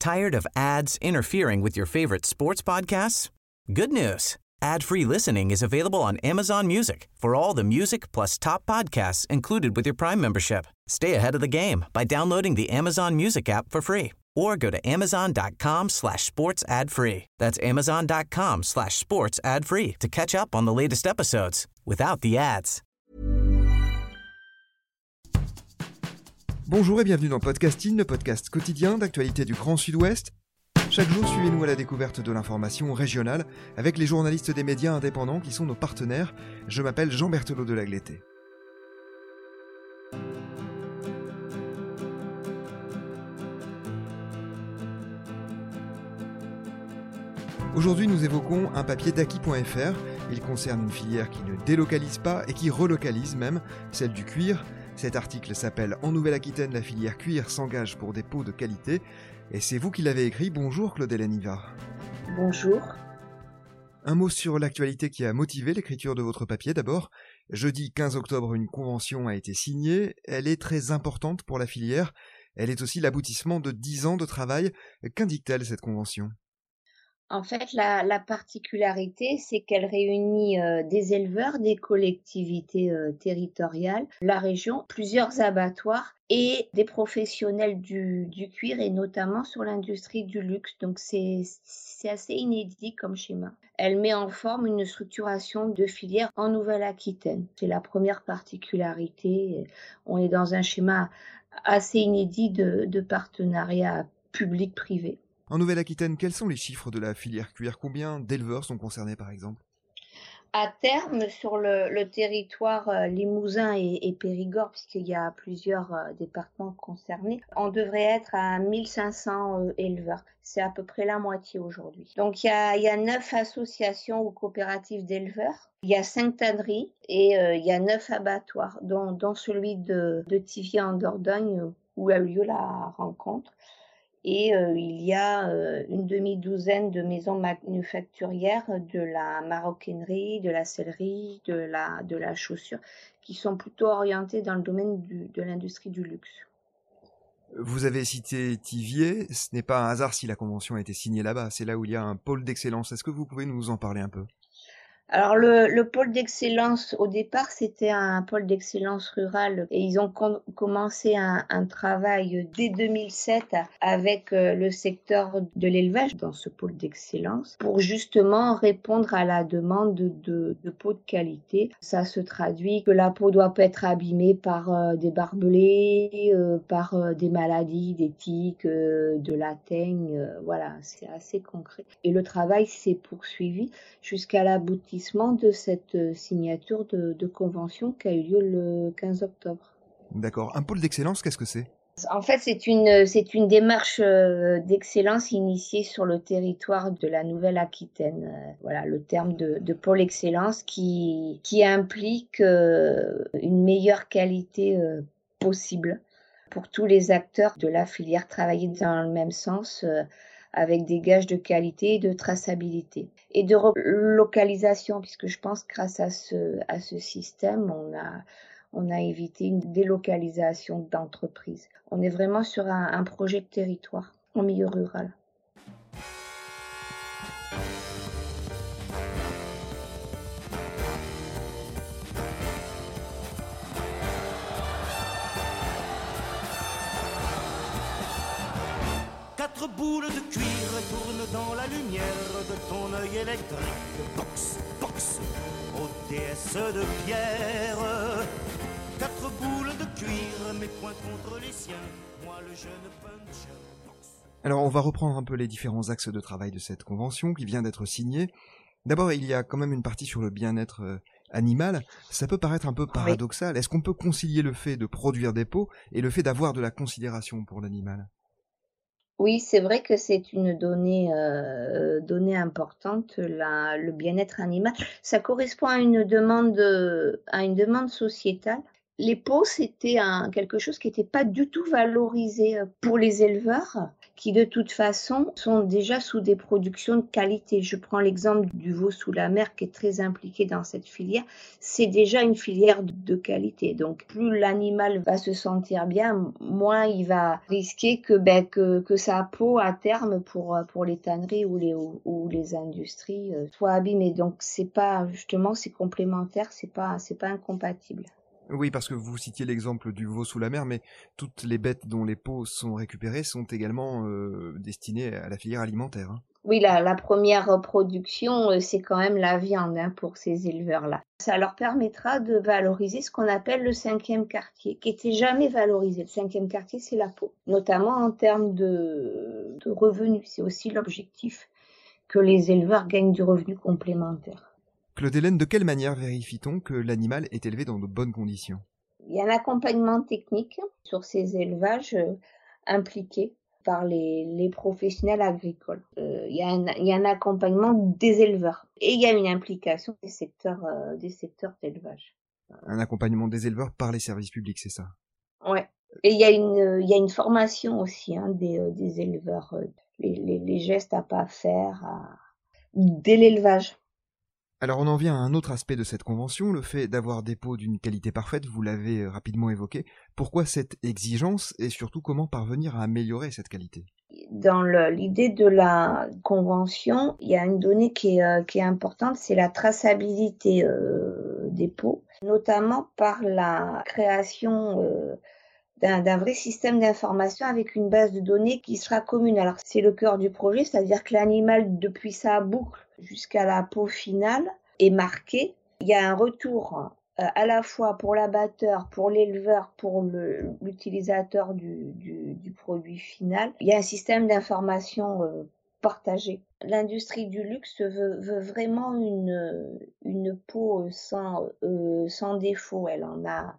Tired of ads interfering with your favorite sports podcasts? Good news. Ad-free listening is available on Amazon Music for all the music plus top podcasts included with your Prime membership. Stay ahead of the game by downloading the Amazon Music app for free or go to amazon.com/sports ad free. That's amazon.com/sports ad free to catch up on the latest episodes without the ads. Bonjour et bienvenue dans Podcasting, le podcast quotidien d'actualité du Grand Sud-Ouest. Chaque jour, suivez-nous à la découverte de l'information régionale avec les journalistes des médias indépendants qui sont nos partenaires. Je m'appelle Jean Berthelot de Lagleté. Aujourd'hui, nous évoquons un papier d'Aki.fr. Il concerne une filière qui ne délocalise pas et qui relocalise même, celle du cuir. Cet article s'appelle « En Nouvelle-Aquitaine, la filière cuir s'engage pour des peaux de qualité ». Et c'est vous qui l'avez écrit. Bonjour Claude-Hélène Ivard. Bonjour. Un mot sur l'actualité qui a motivé l'écriture de votre papier d'abord. Jeudi 15 octobre, une convention a été signée. Elle est très importante pour la filière. Elle est aussi l'aboutissement de 10 ans de travail. Qu'indique-t-elle cette convention ? En fait, la particularité, c'est qu'elle réunit des éleveurs, des collectivités territoriales, la région, plusieurs abattoirs et des professionnels du cuir et notamment sur l'industrie du luxe. Donc c'est assez inédit comme schéma. Elle met en forme une structuration de filière en Nouvelle-Aquitaine. C'est la première particularité. On est dans un schéma assez inédit de partenariat public-privé. En Nouvelle-Aquitaine, quels sont les chiffres de la filière cuir ? Combien d'éleveurs sont concernés par exemple ? À terme, sur le territoire Limousin et Périgord, puisqu'il y a plusieurs départements concernés, on devrait être à 1500 éleveurs. C'est à peu près la moitié aujourd'hui. Donc il y a 9 associations ou coopératives d'éleveurs, il y a 5 tanneries et il y a 9 abattoirs, dont celui de Thiviers en Dordogne où a eu lieu la rencontre. Et il y a une demi-douzaine de maisons manufacturières, de la maroquinerie, de la sellerie, de la chaussure, qui sont plutôt orientées dans le domaine de l'industrie du luxe. Vous avez cité Thiviers, ce n'est pas un hasard si la convention a été signée là-bas, c'est là où il y a un pôle d'excellence. Est-ce que vous pouvez nous en parler un peu ? Alors le pôle d'excellence, au départ, c'était un pôle d'excellence rural et ils ont commencé un travail dès 2007 avec le secteur de l'élevage dans ce pôle d'excellence pour justement répondre à la demande de peau de qualité. Ça se traduit que la peau doit pas être abîmée par des barbelés, par des maladies, des tiques, de la teigne, voilà, c'est assez concret. Et le travail s'est poursuivi jusqu'à l'aboutissement de cette signature de convention qui a eu lieu le 15 octobre. D'accord. Un pôle d'excellence, qu'est-ce que c'est ? En fait, c'est une démarche d'excellence initiée sur le territoire de la Nouvelle-Aquitaine. Voilà, le terme de pôle excellence qui implique une meilleure qualité possible pour tous les acteurs de la filière, travailler dans le même sens avec des gages de qualité et de traçabilité. Et de relocalisation, puisque je pense que grâce à ce système, on a évité une délocalisation d'entreprises. On est vraiment sur un projet de territoire en milieu rural. Quatre boules de cuir tournent dans la lumière de ton œil électrique. Box, box, ô déesse de pierre. Quatre boules de cuir, mes poings contre les siens. Moi le jeune puncher. Box. Alors on va reprendre un peu les différents axes de travail de cette convention qui vient d'être signée. D'abord, il y a quand même une partie sur le bien-être animal. Ça peut paraître un peu paradoxal. Oui. Est-ce qu'on peut concilier le fait de produire des peaux et le fait d'avoir de la considération pour l'animal ? Oui, c'est vrai que c'est une donnée importante, le bien-être animal. Ça correspond à une demande sociétale. Les peaux, c'était quelque chose qui n'était pas du tout valorisé pour les éleveurs, qui de toute façon sont déjà sous des productions de qualité. Je prends l'exemple du veau sous la mer qui est très impliqué dans cette filière. C'est déjà une filière de qualité. Donc plus l'animal va se sentir bien, moins il va risquer que sa peau à terme pour les tanneries ou les industries soit abîmée. Donc c'est complémentaire, c'est pas incompatible. Oui, parce que vous citiez l'exemple du veau sous la mer, mais toutes les bêtes dont les peaux sont récupérées sont également destinées à la filière alimentaire. Hein. Oui, la première production, c'est quand même la viande pour ces éleveurs-là. Ça leur permettra de valoriser ce qu'on appelle le 5e quartier, qui n'était jamais valorisé. Le 5e quartier, c'est la peau, notamment en termes de revenus. C'est aussi l'objectif, que les éleveurs gagnent du revenu complémentaire. Claude-Hélène, de quelle manière vérifie-t-on que l'animal est élevé dans de bonnes conditions ? Il y a un accompagnement technique sur ces élevages impliqués par les professionnels agricoles. Il y a un accompagnement des éleveurs et il y a une implication des secteurs d'élevage. Un accompagnement des éleveurs par les services publics, c'est ça ? Ouais. Et il y a une formation aussi des éleveurs, les gestes à pas faire dès l'élevage. Alors on en vient à un autre aspect de cette convention, le fait d'avoir des peaux d'une qualité parfaite, vous l'avez rapidement évoqué. Pourquoi cette exigence et surtout comment parvenir à améliorer cette qualité ? Dans l'idée de la convention, il y a une donnée qui est importante, c'est la traçabilité des peaux, notamment par la création d'un vrai système d'information avec une base de données qui sera commune. Alors c'est le cœur du projet, c'est-à-dire que l'animal, depuis sa boucle jusqu'à la peau finale, est marqué. Il y a un retour à la fois pour l'abatteur, pour l'éleveur, pour l'utilisateur du produit final. Il y a un système d'information partagé. L'industrie du luxe veut vraiment une peau sans défaut. Elle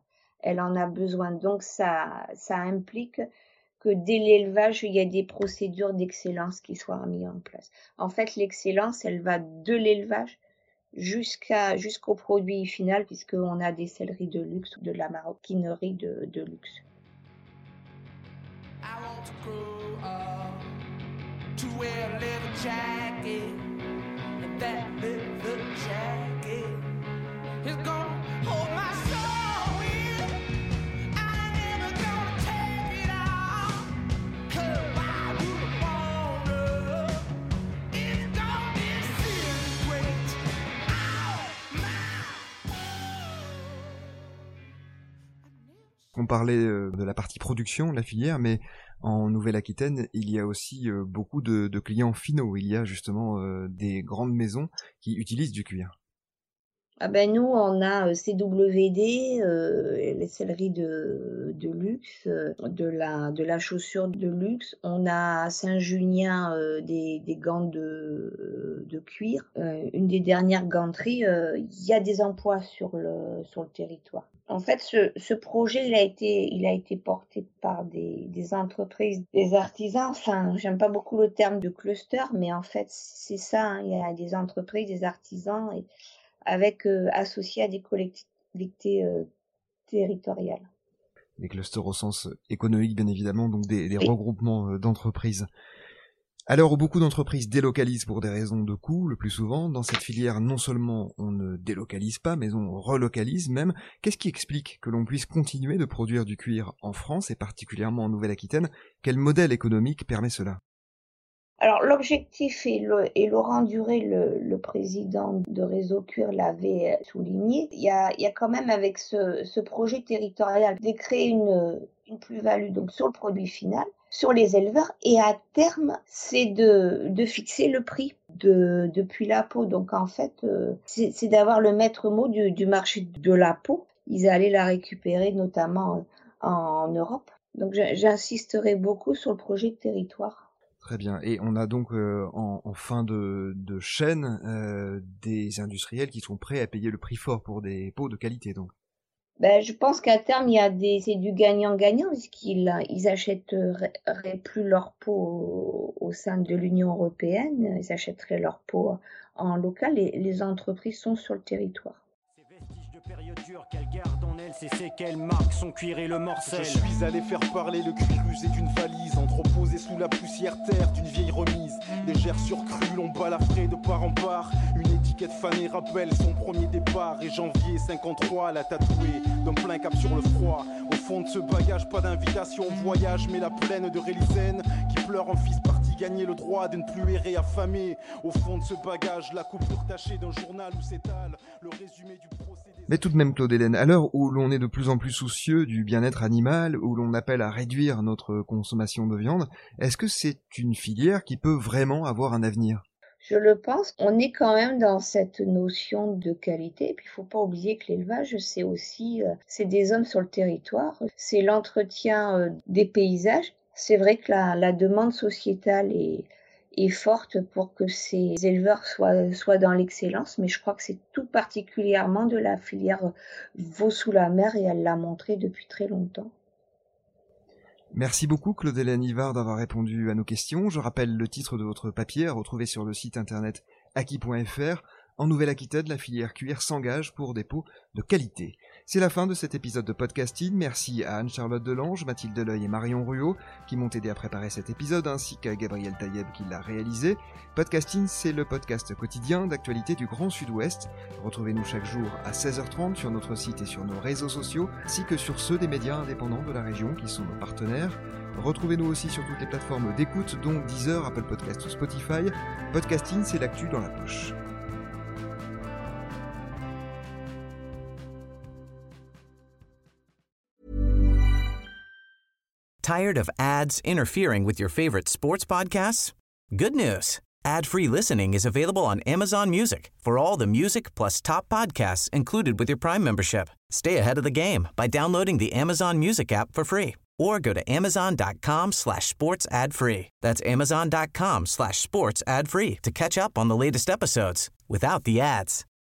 en a besoin. Donc ça implique que dès l'élevage, il y a des procédures d'excellence qui soient mises en place. En fait, l'excellence, elle va de l'élevage jusqu'au produit final, puisqu'on a des selleries de luxe ou de la maroquinerie de luxe. I want to grow up to wear a leather jacket, and that leather jacket is gonna hold my soul in. I ain't never gonna take it off, 'cause I would wanna. It's gonna disintegrate out my. On parlait de la partie production, la filière, mais en Nouvelle-Aquitaine, il y a aussi beaucoup de clients finaux. Il y a justement des grandes maisons qui utilisent du cuir. Nous, on a CWD, les selleries de luxe, de la chaussure de luxe. On a à Saint-Junien des gants de cuir. Une des dernières ganteries, il y a des emplois sur le territoire. En fait, ce projet, il a été porté par des entreprises, des artisans. Enfin, j'aime pas beaucoup le terme de cluster, mais en fait, c'est ça. Hein. Il y a des entreprises, des artisans associés à des collectivités territoriales. Des clusters au sens économique, bien évidemment, donc des regroupements d'entreprises. Alors, beaucoup d'entreprises délocalisent pour des raisons de coût, le plus souvent. Dans cette filière, non seulement on ne délocalise pas, mais on relocalise même. Qu'est-ce qui explique que l'on puisse continuer de produire du cuir en France, et particulièrement en Nouvelle-Aquitaine ? Quel modèle économique permet cela ? Alors, l'objectif, et Laurent Duré, le président de Réseau Cuir, l'avait souligné, il y a quand même avec ce projet territorial de créer une plus-value donc sur le produit final, sur les éleveurs, et à terme, c'est de fixer le prix depuis la peau. Donc en fait, c'est d'avoir le maître mot du marché de la peau. Ils allaient la récupérer notamment en Europe. Donc j'insisterai beaucoup sur le projet de territoire. Très bien. Et on a donc en fin de chaîne des industriels qui sont prêts à payer le prix fort pour des peaux de qualité, donc. Je pense qu'à terme, c'est du gagnant-gagnant, puisqu'ils achèteraient plus leur peau au sein de l'Union européenne, ils achèteraient leur peau en local, et les entreprises sont sur le territoire. Ces vestiges de période dure qu'elle garde en elle C'est séquelles marquent son cuir et le morcel. Je suis allé faire parler le cuir usé d'une valise, entreposée sous la poussière terre d'une vieille remise. Légère surcrue, l'on balafré de part en part. Une étiquette fanée rappelle son premier départ. Et janvier 53, la tatouée d'un plein cap sur le froid. Au fond de ce bagage, pas d'invitation au voyage, mais la plaine de Rélisène qui pleure un fils parti gagner le droit de ne plus errer affamé. Au fond de ce bagage, la coupure tachée d'un journal où s'étale le résumé du procédé. Mais tout de même, Claude Hélène, à l'heure où l'on est de plus en plus soucieux du bien-être animal, où l'on appelle à réduire notre consommation de viande, est-ce que c'est une filière qui peut vraiment avoir un avenir ? Je le pense. On est quand même dans cette notion de qualité. Puis il faut pas oublier que l'élevage, c'est aussi, c'est des hommes sur le territoire, c'est l'entretien des paysages. C'est vrai que la demande sociétale est forte pour que ces éleveurs soient dans l'excellence, mais je crois que c'est tout particulièrement de la filière veau sous la mer et elle l'a montré depuis très longtemps. Merci beaucoup Claude Hélène Ivard d'avoir répondu à nos questions. Je rappelle le titre de votre papier à retrouver sur le site internet aki.fr. En Nouvelle-Aquitaine, la filière cuir s'engage pour des pots de qualité. C'est la fin de cet épisode de Podcasting. Merci à Anne-Charlotte Delange, Mathilde Deleuil et Marion Ruot qui m'ont aidé à préparer cet épisode, ainsi qu'à Gabriel Taïeb qui l'a réalisé. Podcasting, c'est le podcast quotidien d'actualité du Grand Sud-Ouest. Retrouvez-nous chaque jour à 16h30 sur notre site et sur nos réseaux sociaux, ainsi que sur ceux des médias indépendants de la région qui sont nos partenaires. Retrouvez-nous aussi sur toutes les plateformes d'écoute, dont Deezer, Apple Podcasts ou Spotify. Podcasting, c'est l'actu dans la poche. Tired of ads interfering with your favorite sports podcasts? Good news. Ad-free listening is available on Amazon Music for all the music plus top podcasts included with your Prime membership. Stay ahead of the game by downloading the Amazon Music app for free or go to amazon.com/sports ad free. That's amazon.com/sports ad free to catch up on the latest episodes without the ads.